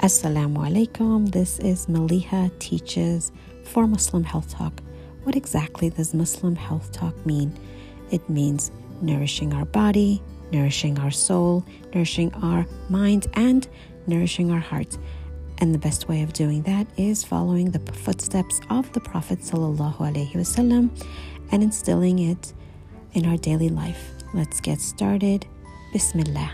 Assalamu alaikum. This is Maliha Teaches for Muslim Health Talk. What exactly does Muslim Health Talk mean? It means nourishing our body, nourishing our soul, nourishing our mind, and nourishing our heart. And the best way of doing that is following the footsteps of the Prophet ﷺ and instilling it in our daily life. Let's get started. Bismillah.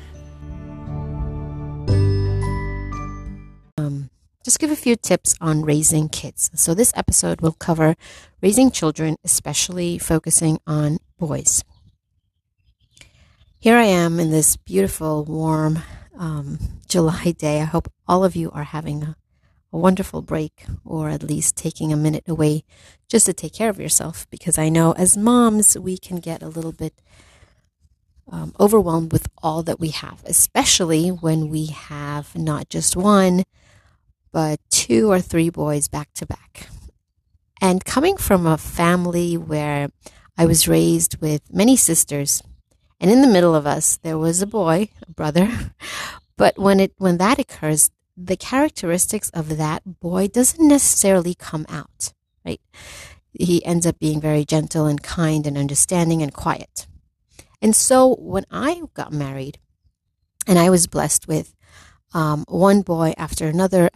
Just give a few tips on raising kids. So this episode will cover raising children, especially focusing on boys. Here I am in this beautiful, warm July day. I hope all of you are having a wonderful break, or at least taking a minute away just to take care of yourself, because I know as moms we can get a little bit overwhelmed with all that we have, especially when we have not just one, but 2 or 3 boys back to back. And coming from a family where I was raised with many sisters, and in the middle of us there was a boy, a brother, but when that occurs, the characteristics of that boy doesn't necessarily come out, right? He ends up being very gentle and kind and understanding and quiet. And so when I got married and I was blessed with one boy after another,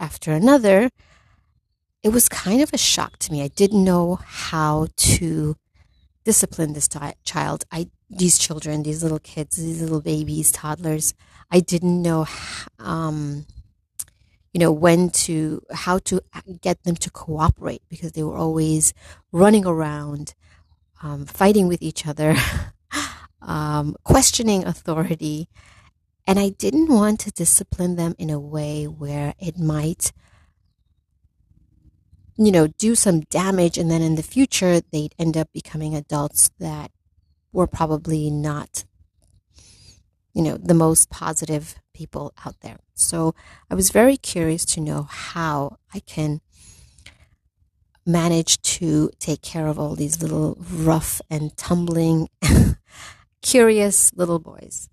it was kind of a shock to me. I didn't know how to discipline this child. These children, these little kids, these little babies, toddlers. I didn't know, how to get them to cooperate, because they were always running around, fighting with each other, questioning authority. And I didn't want to discipline them in a way where it might, do some damage. And then in the future, they'd end up becoming adults that were probably not, the most positive people out there. So I was very curious to know how I can manage to take care of all these little rough and tumbling, curious little boys.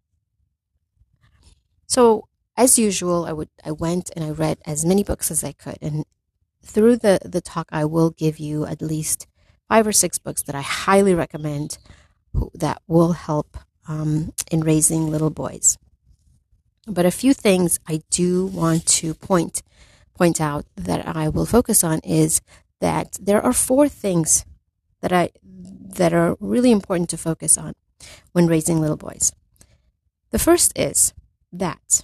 So, as usual, I went and I read as many books as I could. And through the talk, I will give you at least 5 or 6 books that I highly recommend that will help in raising little boys. But a few things I do want to point out that I will focus on is that there are 4 things that are really important to focus on when raising little boys. The first is that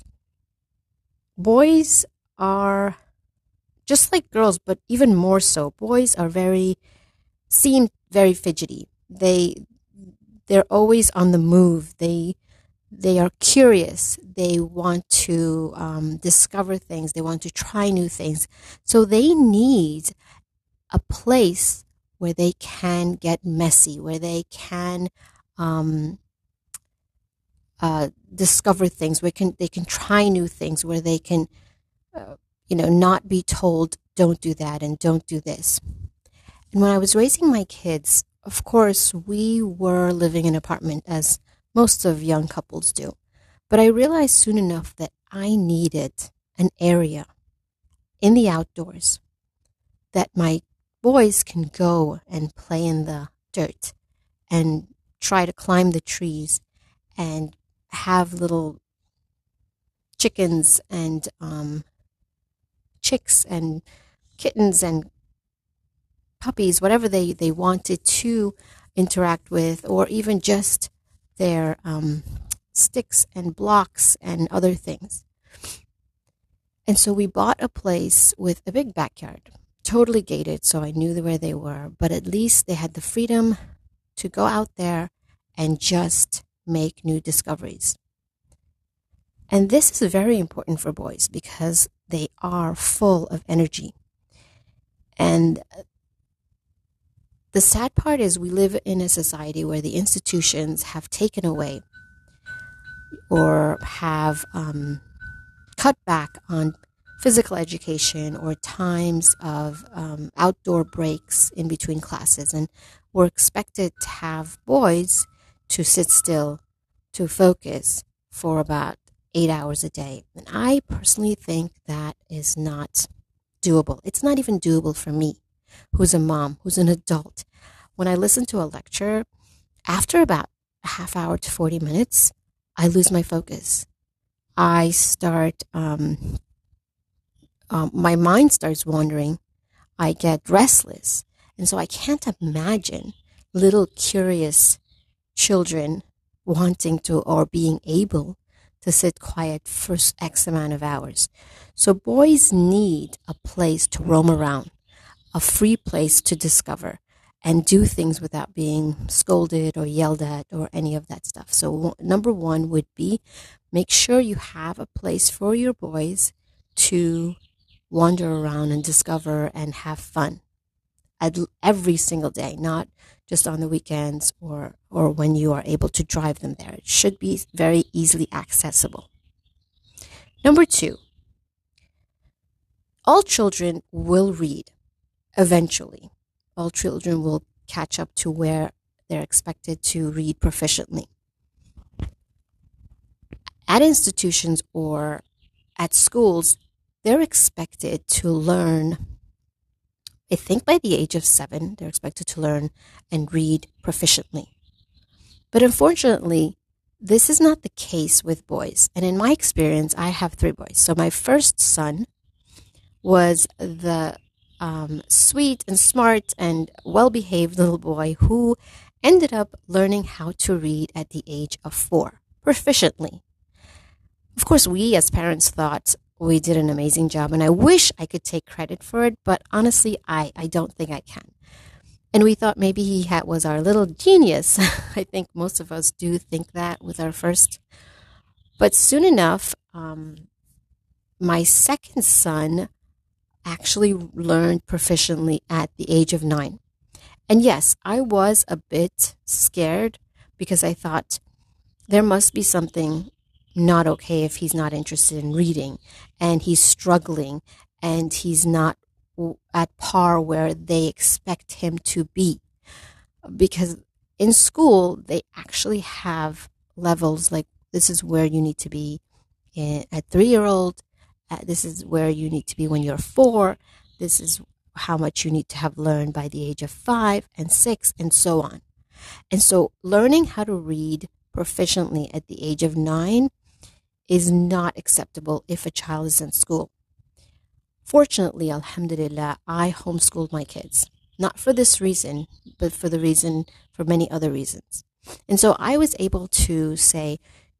boys are just like girls, but even more so. Boys are seem very fidgety. They're always on the move. They are curious. They want to discover things. They want to try new things. So they need a place where they can get messy, where they can discover things, where they can try new things, where they can, not be told, don't do that and don't do this. And when I was raising my kids, of course, we were living in an apartment, as most of young couples do. But I realized soon enough that I needed an area in the outdoors that my boys can go and play in the dirt and try to climb the trees and have little chickens and chicks and kittens and puppies, whatever they wanted to interact with, or even just their sticks and blocks and other things. And so we bought a place with a big backyard, totally gated, so I knew where they were, but at least they had the freedom to go out there and just make new discoveries. And this is very important for boys because they are full of energy. And the sad part is we live in a society where the institutions have taken away or have cut back on physical education or times of outdoor breaks in between classes. And we're expected to have boys to sit still, to focus for about 8 hours a day. And I personally think that is not doable. It's not even doable for me, who's a mom, who's an adult. When I listen to a lecture, after about a half hour to 40 minutes, I lose my focus. I start, my mind starts wandering. I get restless. And so I can't imagine little curious children wanting to or being able to sit quiet for X amount of hours. So boys need a place to roam around, a free place to discover and do things without being scolded or yelled at or any of that stuff. So number one would be make sure you have a place for your boys to wander around and discover and have fun every single day, not just on the weekends or when you are able to drive them there. It should be very easily accessible. Number two, all children will read eventually. All children will catch up to where they're expected to read proficiently. At institutions or at schools, they're expected to learn, I think by the age of 7, they're expected to learn and read proficiently. But unfortunately, this is not the case with boys. And in my experience, I have 3 boys. So my first son was the sweet and smart and well-behaved little boy who ended up learning how to read at the age of 4, proficiently. Of course, we as parents thought we did an amazing job, and I wish I could take credit for it, but honestly, I don't think I can. And we thought maybe he was our little genius. I think most of us do think that with our first. But soon enough, my second son actually learned proficiently at the age of 9. And yes, I was a bit scared because I thought there must be something not okay if he's not interested in reading and he's struggling and he's not at par where they expect him to be. Because in school, they actually have levels like this is where you need to be at 3-year-old. This is where you need to be when you're 4. This is how much you need to have learned by the age of 5 and 6 and so on. And so learning how to read proficiently at the age of 9 is not acceptable if a child is in school. Fortunately, alhamdulillah, I homeschooled my kids. Not for this reason, but for many other reasons. And so I was able to say,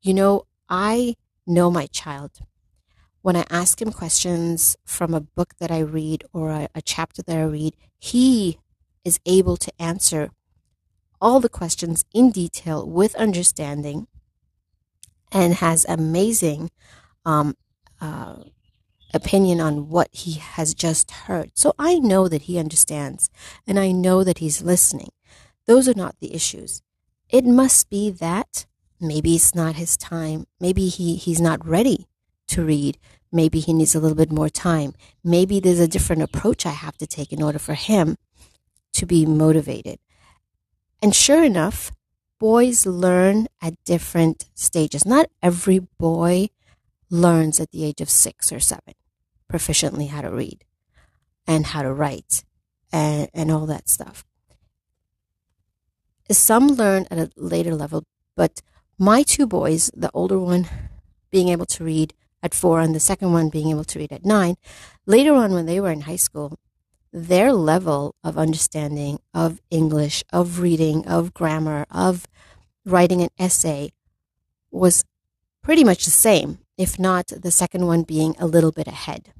I know my child. When I ask him questions from a book that I read or a chapter that I read, he is able to answer all the questions in detail with understanding and has amazing opinion on what he has just heard. So I know that he understands and I know that he's listening. Those are not the issues. It must be that maybe it's not his time. Maybe he's not ready to read. Maybe he needs a little bit more time. Maybe there's a different approach I have to take in order for him to be motivated. And sure enough, boys learn at different stages. Not every boy learns at the age of 6 or 7 proficiently how to read and how to write and all that stuff. Some learn at a later level, but my 2 boys, the older one being able to read at 4 and the second one being able to read at 9, later on when they were in high school, their level of understanding of English, of reading, of grammar, of writing an essay was pretty much the same, if not the second one being a little bit ahead.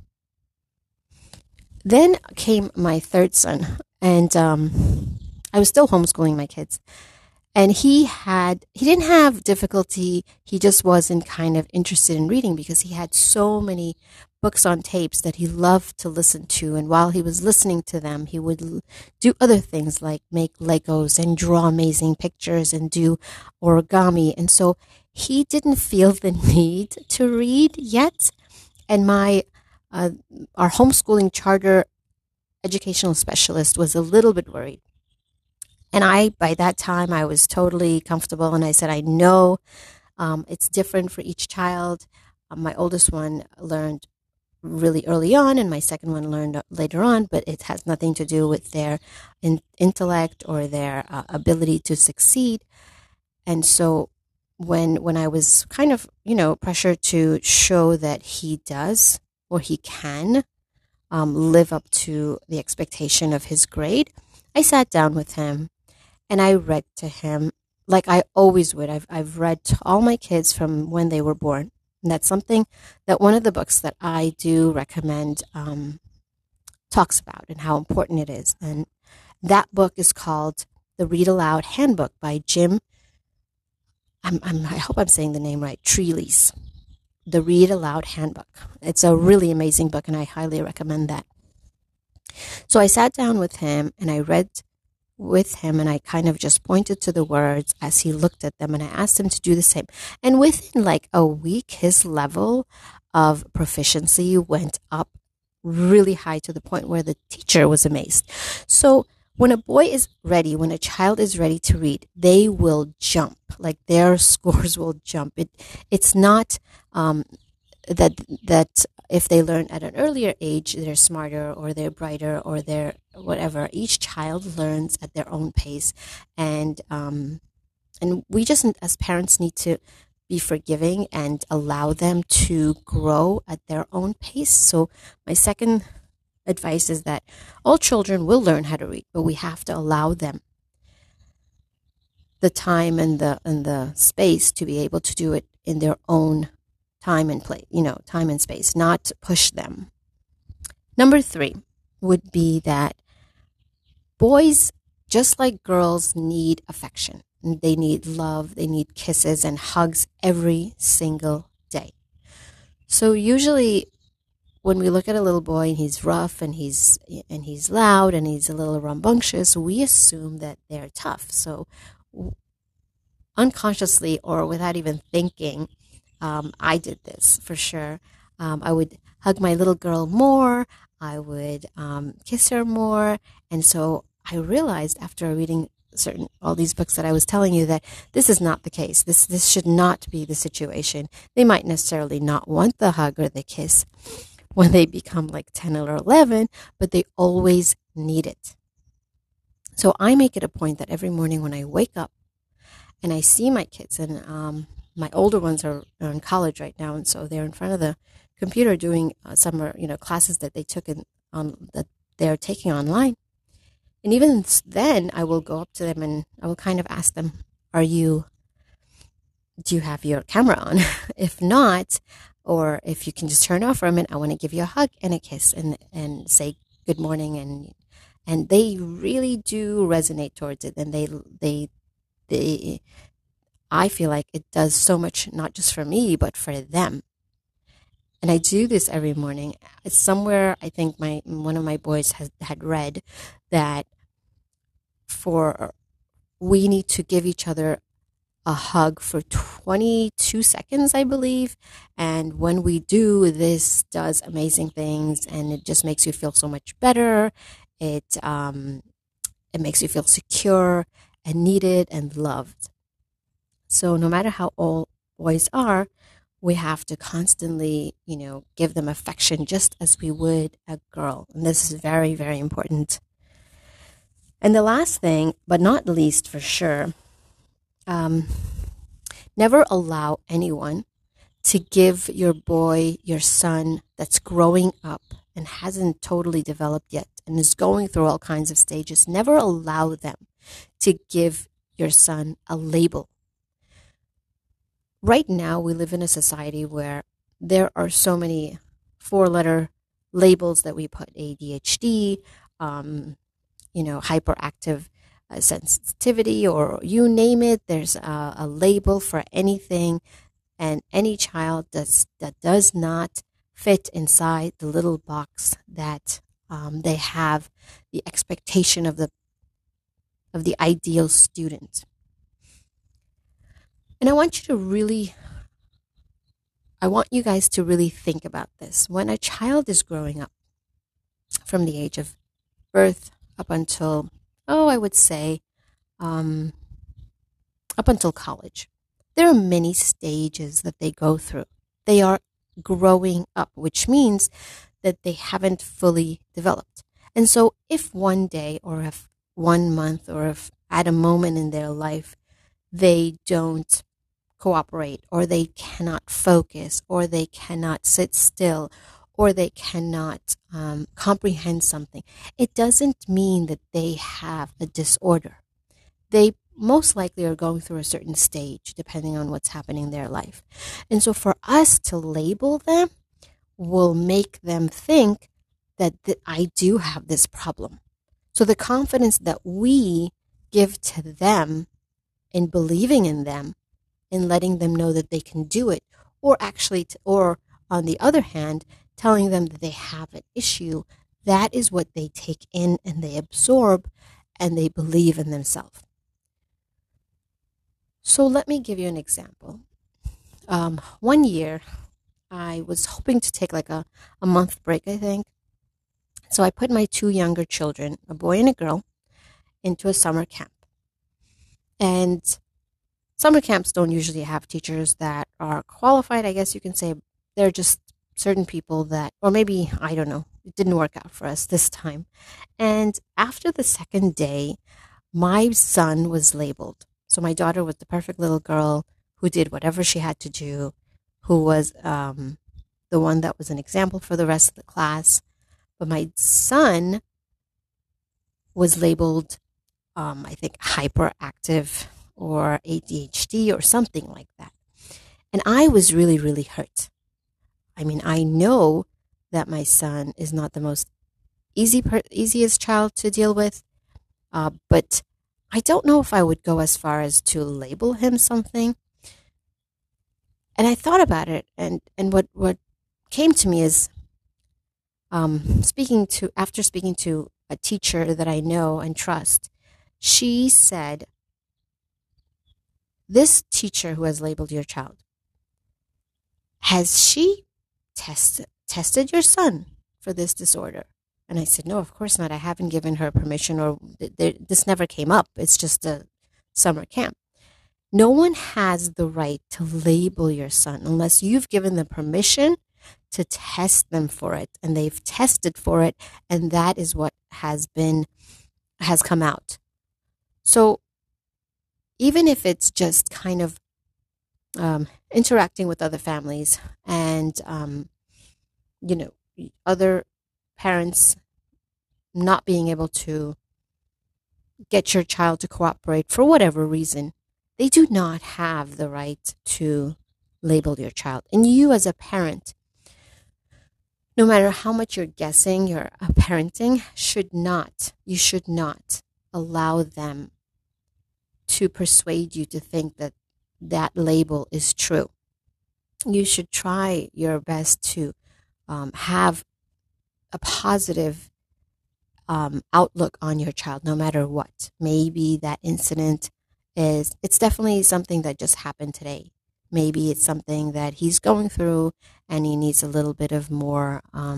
Then came my third son, and I was still homeschooling my kids. And he didn't have difficulty. He just wasn't kind of interested in reading because he had so many books on tapes that he loved to listen to. And while he was listening to them, he would do other things like make Legos and draw amazing pictures and do origami. And so he didn't feel the need to read yet. And our homeschooling charter educational specialist was a little bit worried. And by that time, I was totally comfortable. And I said, I know It's different for each child. My oldest one learned really early on, and my second one learned later on, but it has nothing to do with their intellect or their ability to succeed. And so when I was kind of, pressured to show that he does or he can live up to the expectation of his grade, I sat down with him and I read to him like I always would. I've read to all my kids from when they were born. And that's something that one of the books that I do recommend talks about and how important it is. And that book is called The Read Aloud Handbook by Jim. I hope I'm saying the name right. Trelease. The Read Aloud Handbook. It's a really amazing book, and I highly recommend that. So I sat down with him and I read with him, and I kind of just pointed to the words as he looked at them, and I asked him to do the same. And within like a week, his level of proficiency went up really high to the point where the teacher was amazed. So when a boy is ready, when a child is ready to read, they will jump. Like their scores will jump. It's not that if they learn at an earlier age, they're smarter or they're brighter or they're whatever. Each child learns at their own pace, and we just as parents need to be forgiving and allow them to grow at their own pace. So my second advice is that all children will learn how to read, but we have to allow them the time and the space to be able to do it in their own time and place, time and space, not push them. Number 3 would be that boys, just like girls, need affection. They need love, they need kisses and hugs every single day. So usually when we look at a little boy and he's rough and he's loud and he's a little rambunctious, we assume that they're tough. So unconsciously or without even thinking, I did this for sure. I would hug my little girl more. I would kiss her more. And so I realized after reading all these books that I was telling you that this is not the case. This should not be the situation. They might necessarily not want the hug or the kiss when they become like 10 or 11, but they always need it. So I make it a point that every morning when I wake up and I see my kids, and my older ones are in college right now, and so they're in front of the computer doing summer, classes that they took that they're taking online. And even then, I will go up to them and I will kind of ask them, do you have your camera on? If not, or if you can just turn off for a minute, I want to give you a hug and a kiss and say good morning. And they really do resonate towards it. And I feel like it does so much, not just for me, but for them. And I do this every morning. It's somewhere, I think one of my boys had read that we need to give each other a hug for 22 seconds, I believe. And when we do, this does amazing things, and it just makes you feel so much better. It makes you feel secure and needed and loved. So no matter how old boys are, we have to constantly, give them affection just as we would a girl. And this is very, very important. And the last thing, but not least for sure, never allow anyone to give your boy, your son that's growing up and hasn't totally developed yet and is going through all kinds of stages, never allow them to give your son a label. Right now, we live in a society where there are so many 4-letter labels that we put: ADHD, hyperactive sensitivity, or you name it. There's a label for anything, and any child that does not fit inside the little box that they have the expectation of the ideal student. And I want you guys to really think about this. When a child is growing up from the age of birth up until, I would say, up until college, There are many stages that they go through. They are growing up, which means that they haven't fully developed. And so if one day or if 1 month or if at a moment in their life they don't cooperate or they cannot focus or they cannot sit still or they cannot comprehend something, it doesn't mean that they have a disorder. They most likely are going through a certain stage depending on what's happening in their life. And so for us to label them will make them think that I do have this problem. So the confidence that we give to them in believing in them, in letting them know that they can do it, or actually, or on the other hand, telling them that they have an issue, that is what they take in and they absorb and they believe in themselves. So let me give you an example. One year, I was hoping to take like a month break, I think. So I put my 2 younger children, a boy and a girl, into a summer camp. And summer camps don't usually have teachers that are qualified, I guess you can say. They're just certain people that, or maybe, I don't know, it didn't work out for us this time. And after the second day, my son was labeled. So my daughter was the perfect little girl who did whatever she had to do, who was the one that was an example for the rest of the class. But my son was labeled, I think, hyperactive or ADHD or something like that. And I was really, really hurt. I mean, I know that my son is not the most easiest child to deal with, but I don't know if I would go as far as to label him something. And I thought about it, and what came to me is after speaking to a teacher that I know and trust, she said, this teacher who has labeled your child, has she tested your son for this disorder? And I said, no, of course not. I haven't given her permission, or this never came up. It's just a summer camp. No one has the right to label your son unless you've given them permission to test them for it, and they've tested for it, and that is what has come out. So even if it's just kind of interacting with other families and other parents not being able to get your child to cooperate for whatever reason, they do not have the right to label your child. And you as a parent, no matter how much you're guessing, you're parenting, you should not allow them to persuade you to think that that label is true. You should try your best to have a positive outlook on your child, no matter what. Maybe that incident it's definitely something that just happened today. Maybe it's something that he's going through and he needs a little bit of more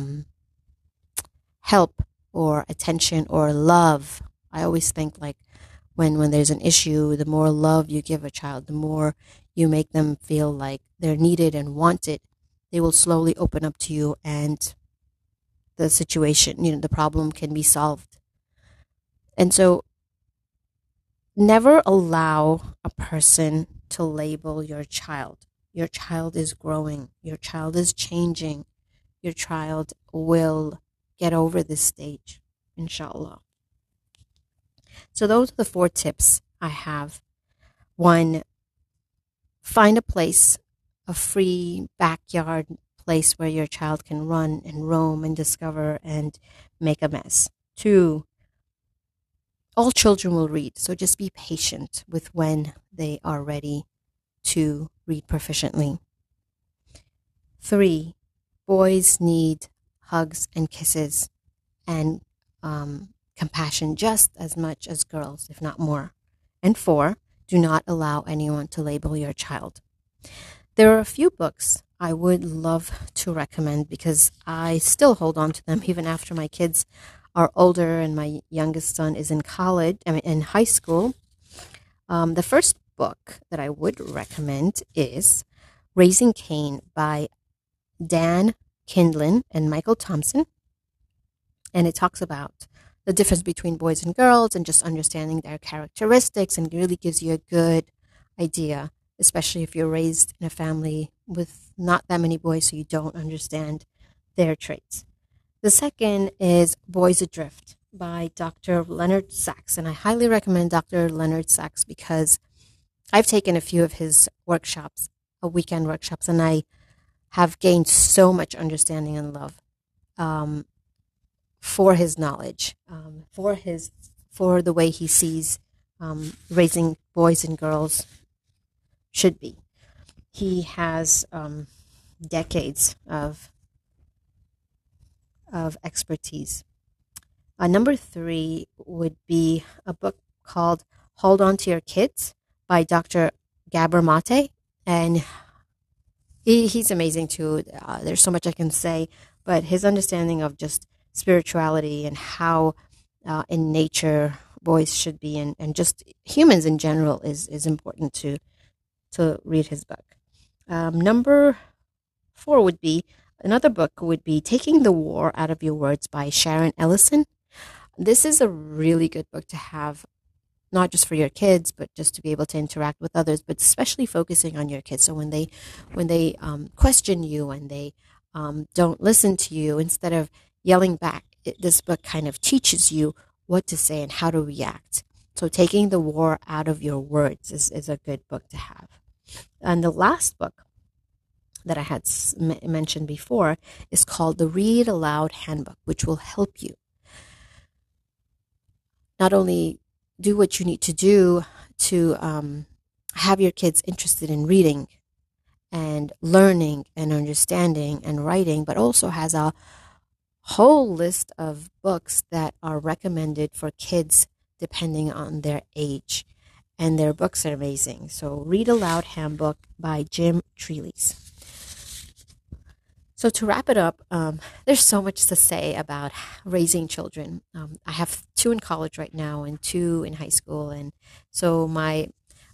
help or attention or love. I always think like when there's an issue, the more love you give a child, the more you make them feel like they're needed and wanted, they will slowly open up to you, and the situation, the problem can be solved. And so never allow a person to label your child. Your child is growing. Your child is changing. Your child will get over this stage, inshallah. So those are the 4 tips I have. 1, find a place, a free backyard place where your child can run and roam and discover and make a mess. 2, all children will read, so just be patient with when they are ready to read proficiently. 3, boys need hugs and kisses and compassion just as much as girls, if not more. And 4, do not allow anyone to label your child. There are a few books I would love to recommend because I still hold on to them even after my kids are older and my youngest son is in high school. The first book that I would recommend is Raising Cain by Dan Kindlin and Michael Thompson. And it talks about the difference between boys and girls and just understanding their characteristics, and really gives you a good idea, especially if you're raised in a family with not that many boys, so you don't understand their traits. The second is Boys Adrift by Dr. Leonard Sachs. And I highly recommend Dr. Leonard Sachs because I've taken a few of his workshops, weekend workshops, and I have gained so much understanding and love for his knowledge, for the way he sees raising boys and girls should be. He has decades of expertise. Number 3 would be a book called Hold On to Your Kids by Dr. Gabor Mate. And he's amazing too. There's so much I can say, but his understanding of just spirituality and how in nature boys should be, and just humans in general is important to read his book. Number 4 would be, another book would be Taking the War Out of Your Words by Sharon Ellison. This is a really good book to have, not just for your kids, but just to be able to interact with others, but especially focusing on your kids. So when they question you and they don't listen to you, instead of yelling back, this book kind of teaches you what to say and how to react. So Taking the War Out of Your Words is a good book to have. And the last book that I had mentioned before is called The Read Aloud Handbook, which will help you not only do what you need to do to have your kids interested in reading and learning and understanding and writing, but also has a whole list of books that are recommended for kids depending on their age. And their books are amazing. So Read Aloud Handbook by Jim Trelease. So to wrap it up, there's so much to say about raising children. I have 2 in college right now and 2 in high school, and so my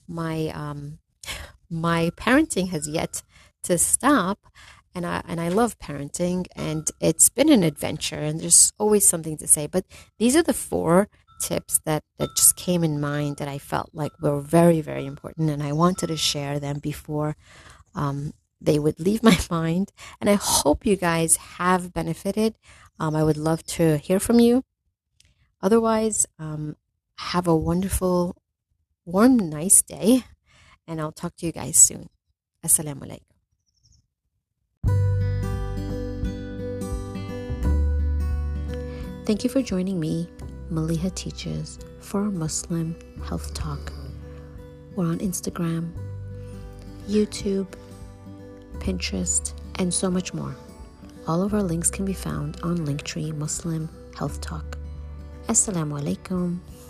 parenting has yet to stop, and I love parenting, and it's been an adventure, and there's always something to say. But these are the 4 tips that just came in mind that I felt like were very, very important, and I wanted to share them before they would leave my mind. And I hope you guys have benefited. I would love to hear from you. Otherwise, have a wonderful, warm, nice day, and I'll talk to you guys soon. Assalamu alaikum. Thank you for joining me, Maliha Teaches, for Muslim Health Talk. We're on Instagram, YouTube, Pinterest, and so much more. All of our links can be found on Linktree Muslim Health Talk. Assalamu alaikum.